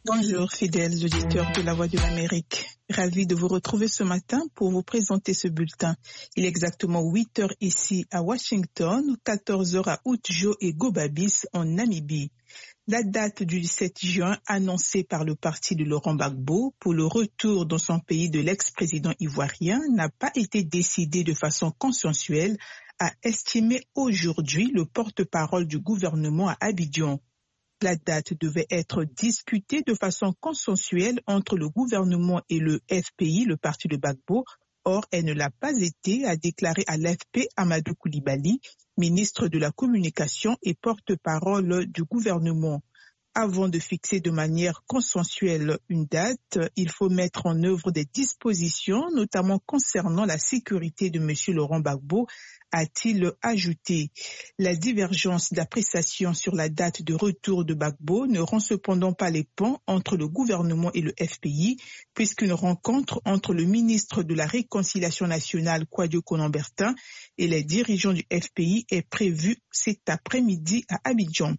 Bonjour, fidèles auditeurs de la Voix de l'Amérique. Ravi de vous retrouver ce matin pour vous présenter ce bulletin. Il est exactement 8 heures ici à Washington, 14 heures à Oudjo et Gobabis en Namibie. La date du 17 juin annoncée par le parti de Laurent Gbagbo pour le retour dans son pays de l'ex-président ivoirien n'a pas été décidée de façon consensuelle, a estimé aujourd'hui le porte-parole du gouvernement à Abidjan. La date devait être discutée de façon consensuelle entre le gouvernement et le FPI, le parti de Gbagbo. Or, elle ne l'a pas été, a déclaré à l'AFP Amadou Koulibaly, ministre de la Communication et porte-parole du gouvernement. Avant de fixer de manière consensuelle une date, il faut mettre en œuvre des dispositions, notamment concernant la sécurité de M. Laurent Gbagbo, a-t-il ajouté. La divergence d'appréciation sur la date de retour de Gbagbo ne rend cependant pas les ponts entre le gouvernement et le FPI, puisqu'une rencontre entre le ministre de la Réconciliation nationale, Kwadwo Konan-Bertin, et les dirigeants du FPI est prévue cet après-midi à Abidjan.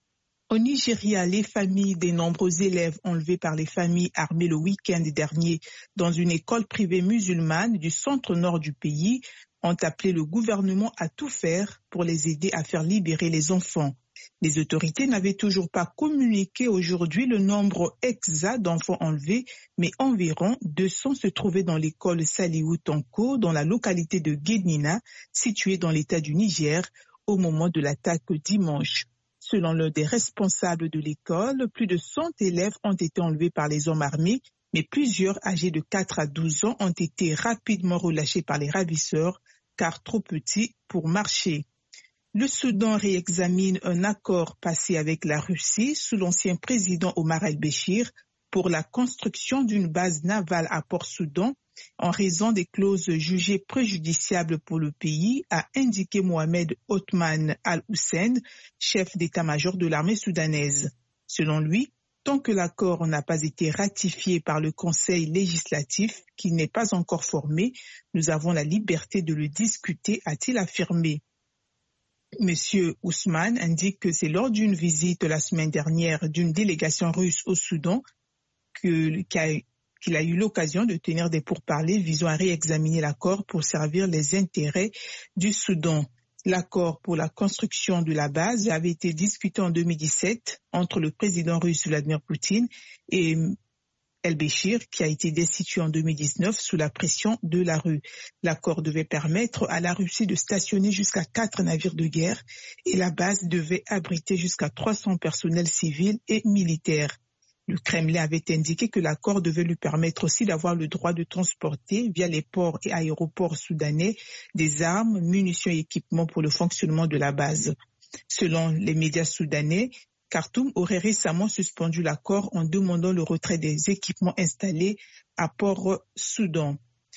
Au Nigeria, les familles des nombreux élèves enlevés par les familles armées le week-end dernier dans une école privée musulmane du centre-nord du pays ont appelé le gouvernement à tout faire pour les aider à faire libérer les enfants. Les autorités n'avaient toujours pas communiqué aujourd'hui le nombre exact d'enfants enlevés, mais environ 200 se trouvaient dans l'école Saliou Tanko, dans la localité de Guénina, située dans l'état du Niger, au moment de l'attaque dimanche. Selon l'un des responsables de l'école, plus de 100 élèves ont été enlevés par les hommes armés, mais plusieurs âgés de 4 à 12 ans ont été rapidement relâchés par les ravisseurs, car trop petits pour marcher. Le Soudan réexamine un accord passé avec la Russie sous l'ancien président Omar el-Béchir pour la construction d'une base navale à Port-Soudan en raison des clauses jugées préjudiciables pour le pays, a indiqué Mohamed Othman al-Hussein, chef d'état-major de l'armée soudanaise. Selon lui, tant que l'accord n'a pas été ratifié par le Conseil législatif, qui n'est pas encore formé, nous avons la liberté de le discuter, a-t-il affirmé. Monsieur Ousmane indique que c'est lors d'une visite la semaine dernière d'une délégation russe au Soudan qu'il a eu l'occasion de tenir des pourparlers visant à réexaminer l'accord pour servir les intérêts du Soudan. L'accord pour la construction de la base avait été discuté en 2017 entre le président russe Vladimir Poutine et el-Béchir, qui a été destitué en 2019 sous la pression de la rue. L'accord devait permettre à la Russie de stationner jusqu'à 4 navires de guerre et la base devait abriter jusqu'à 300 personnels civils et militaires. Le Kremlin avait indiqué que l'accord devait lui permettre aussi d'avoir le droit de transporter via les ports et aéroports soudanais des armes, munitions et équipements pour le fonctionnement de la base. Selon les médias soudanais, Khartoum aurait récemment suspendu l'accord en demandant le retrait des équipements installés à Port-Soudan.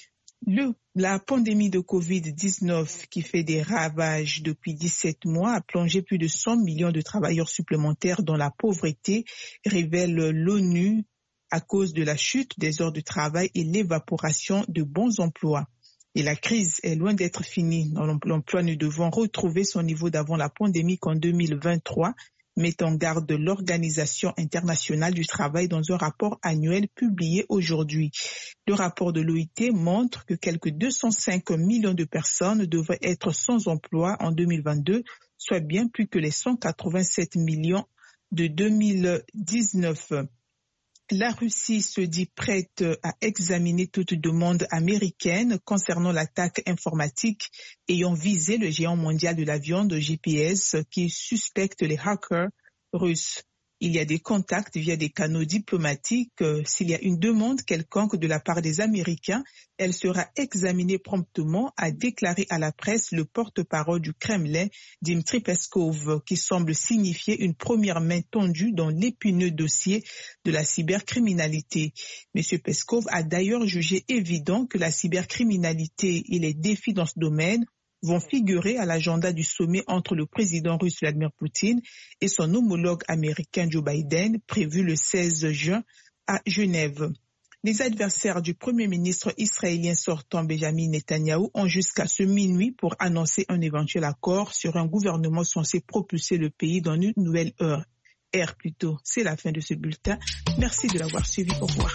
La pandémie de Covid-19 qui fait des ravages depuis 17 mois a plongé plus de 100 millions de travailleurs supplémentaires dans la pauvreté, révèle l'ONU à cause de la chute des heures de travail et l'évaporation de bons emplois. Et la crise est loin d'être finie. L'emploi ne devant retrouver son niveau d'avant la pandémie qu'en 2023, met en garde l'Organisation internationale du travail dans un rapport annuel publié aujourd'hui. Le rapport de l'OIT montre que quelques 205 millions de personnes devraient être sans emploi en 2022, soit bien plus que les 187 millions de 2019. La Russie se dit prête à examiner toute demande américaine concernant l'attaque informatique ayant visé le géant mondial de la viande GPS qui suspecte les hackers russes. Il y a des contacts via des canaux diplomatiques. S'il y a une demande quelconque de la part des Américains, elle sera examinée promptement, a déclaré à la presse le porte-parole du Kremlin, Dmitry Peskov, qui semble signifier une première main tendue dans l'épineux dossier de la cybercriminalité. M. Peskov a d'ailleurs jugé évident que la cybercriminalité et les défis dans ce domaine vont figurer à l'agenda du sommet entre le président russe Vladimir Poutine et son homologue américain Joe Biden, prévu le 16 juin à Genève. Les adversaires du Premier ministre israélien sortant Benjamin Netanyahou ont jusqu'à ce minuit pour annoncer un éventuel accord sur un gouvernement censé propulser le pays dans une nouvelle ère R plutôt. C'est la fin de ce bulletin. Merci de l'avoir suivi. Au revoir.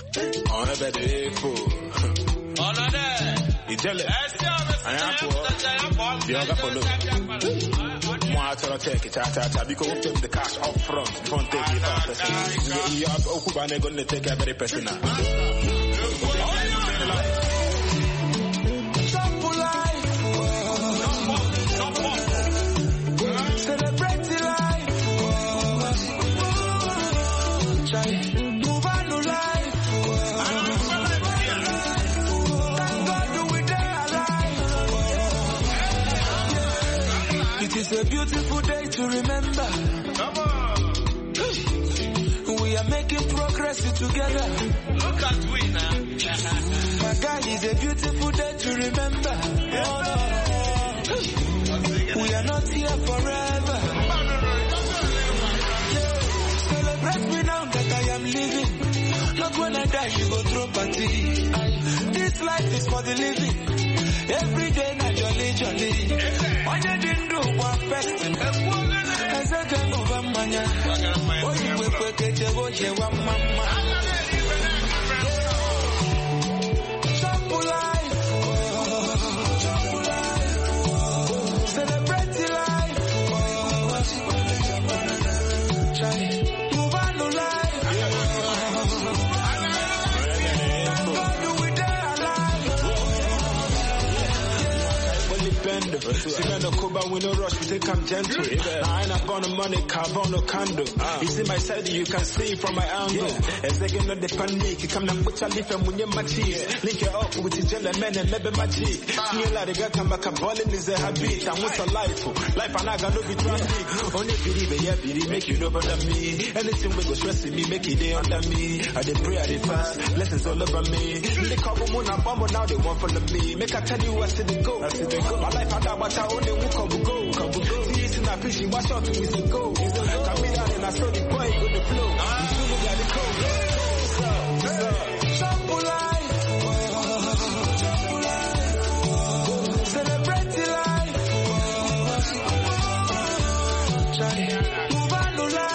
It's a beautiful day to remember. Come on. We are making progress together. Look at we now. My guy, it's a beautiful day to remember. We are not here forever. Celebrate me now that I am living. Not when I die, you go throw party. This life is for the living. Every day, not jolly, jolly. When you didn't do one best, I said, I'm over mania. Oh, you will put it, you will hear one mama. Jump life. Celebrate the life. Move on to life. See me no cover, we no rush, we say come gentle. I ain't up on the money, carve on no candle. You see my side, you can see from my angle. As they get no depend me, you come and put your lip and when you're my cheese. Link it up with the jelly man and maybe magic. Smell like the guy come back, a ballin' is a habit. And what's a life? Life and I got no be traffic. Only believe, yeah, believe, make you know better me. Anything we go stressing me, make it day under me. I dey pray, I dey fast, blessings all over me. They couple moon and bomb, now they want follow me. Make I tell you what's in the go. My life I but I only walk up go. See it's in a fishing, watch out to me to go. Come in down and I saw the boy with the flow. You still look like the cold. Jump life. Celebrate the life. Move on to life.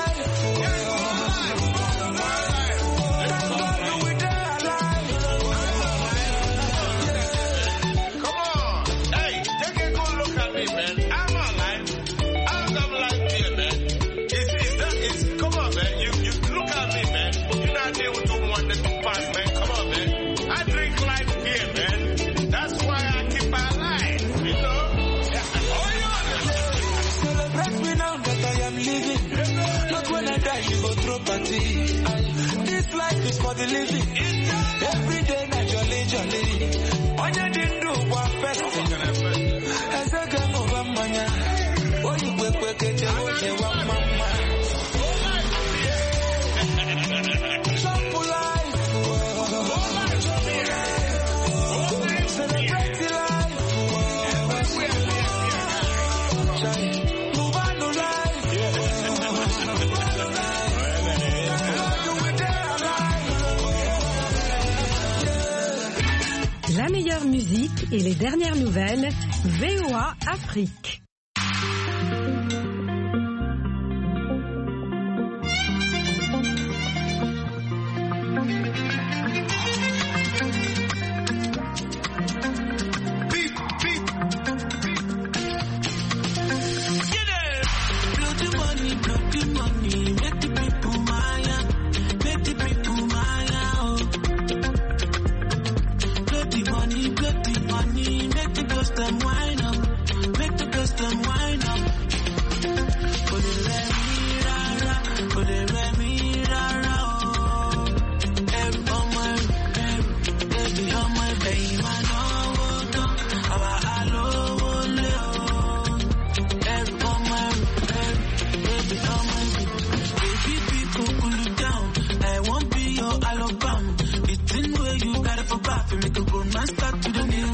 This life is for the living. Every day, not jolly, jolly. On you didn't do one best. As I come over, mania. Oh, you quick, get your one mama. Jump life. Celebrate the life. Move on to life. La meilleure musique et les dernières nouvelles, VOA Afrique. Make a good man start to the new